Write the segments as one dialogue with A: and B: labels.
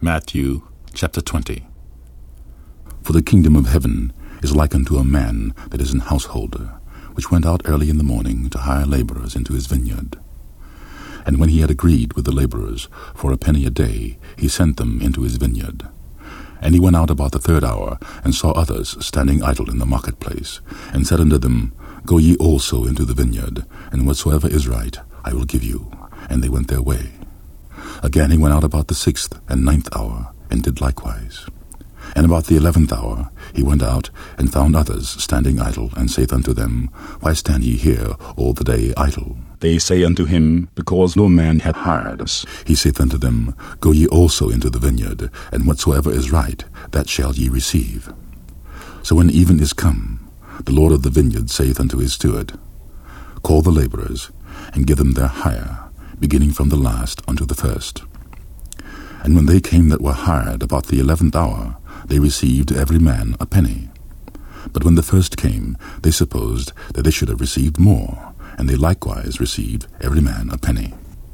A: Matthew chapter 20. For the kingdom of heaven is like unto a man that is an householder, which went out early in the morning to hire laborers into his vineyard. And when he had agreed with the laborers for a penny a day, he sent them into his vineyard. And he went out about the third hour, and saw others standing idle in the marketplace, and said unto them, Go ye also into the vineyard, and whatsoever is right I will give you. And they went their way. Again he went out about the 6th and 9th hour, and did likewise. And about the 11th hour he went out, and found others standing idle, and saith unto them, Why stand ye here all the day idle? They say unto him, Because no man hath hired us. He saith unto them, Go ye also into the vineyard, and whatsoever is right, that shall ye receive. So when even is come, the Lord of the vineyard saith unto his steward, Call the laborers, and give them their hire, beginning from the last unto the first. And when they came that were hired about the 11th hour, they received every man a penny. But when the first came, they supposed that they should have received more, and they likewise received every man a penny.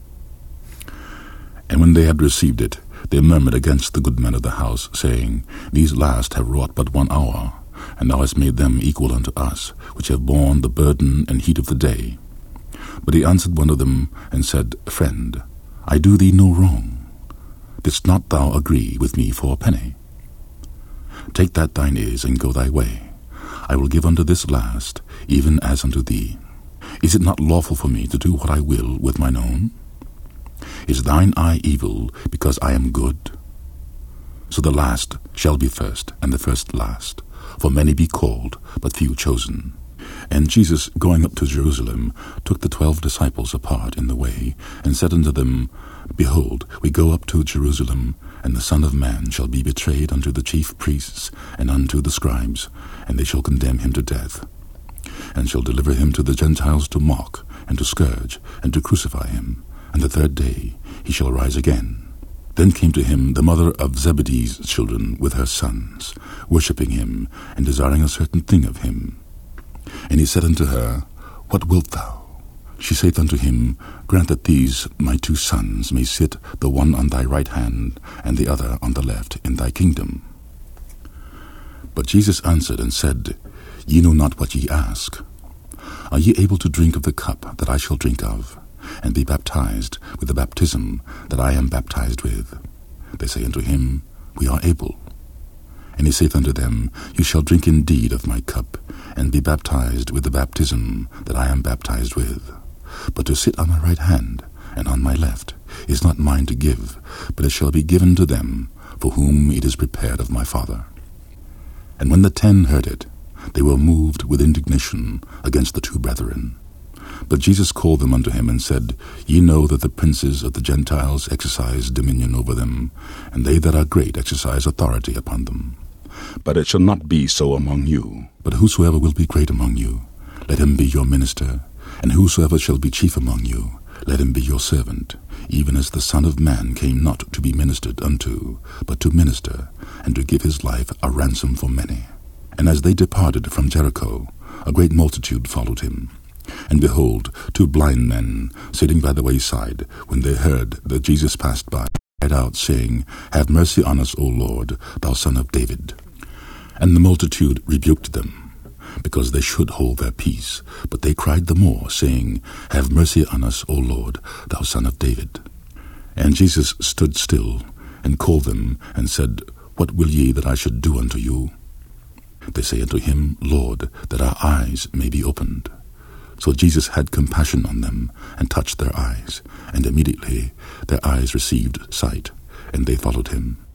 A: And when they had received it, they murmured against the good men of the house, saying, These last have wrought but 1 hour, and thou hast made them equal unto us, which have borne the burden and heat of the day. But he answered one of them, and said, Friend, I do thee no wrong. Didst not thou agree with me for a penny? Take that thine is, and go thy way. I will give unto this last, even as unto thee. Is it not lawful for me to do what I will with mine own? Is thine eye evil, because I am good? So the last shall be first, and the first last. For many be called, but few chosen. And Jesus, going up to Jerusalem, took the 12 disciples apart in the way, and said unto them, Behold, we go up to Jerusalem, and the Son of Man shall be betrayed unto the chief priests and unto the scribes, and they shall condemn him to death, and shall deliver him to the Gentiles to mock, and to scourge, and to crucify him. And the third day he shall rise again. Then came to him the mother of Zebedee's children with her sons, worshipping him, and desiring a certain thing of him. And he said unto her, What wilt thou? She saith unto him, Grant that these my 2 sons may sit, the one on thy right hand, and the other on the left, in thy kingdom. But Jesus answered and said, Ye know not what ye ask. Are ye able to drink of the cup that I shall drink of, and be baptized with the baptism that I am baptized with? They say unto him, We are able. And he saith unto them, You shall drink indeed of my cup, and be baptized with the baptism that I am baptized with. But to sit on my right hand and on my left is not mine to give, but it shall be given to them for whom it is prepared of my Father. And when the 10 heard it, they were moved with indignation against the 2 brethren. But Jesus called them unto him, and said, Ye know that the princes of the Gentiles exercise dominion over them, and they that are great exercise authority upon them. But it shall not be so among you. But whosoever will be great among you, let him be your minister, and whosoever shall be chief among you, let him be your servant, even as the Son of Man came not to be ministered unto, but to minister, and to give his life a ransom for many. And as they departed from Jericho, a great multitude followed him. And behold, 2 blind men, sitting by the wayside, when they heard that Jesus passed by, cried out, saying, Have mercy on us, O Lord, thou Son of David. And the multitude rebuked them, because they should hold their peace. But they cried the more, saying, Have mercy on us, O Lord, thou Son of David. And Jesus stood still, and called them, and said, What will ye that I should do unto you? They say unto him, Lord, that our eyes may be opened. So Jesus had compassion on them, and touched their eyes, and immediately their eyes received sight, and they followed him.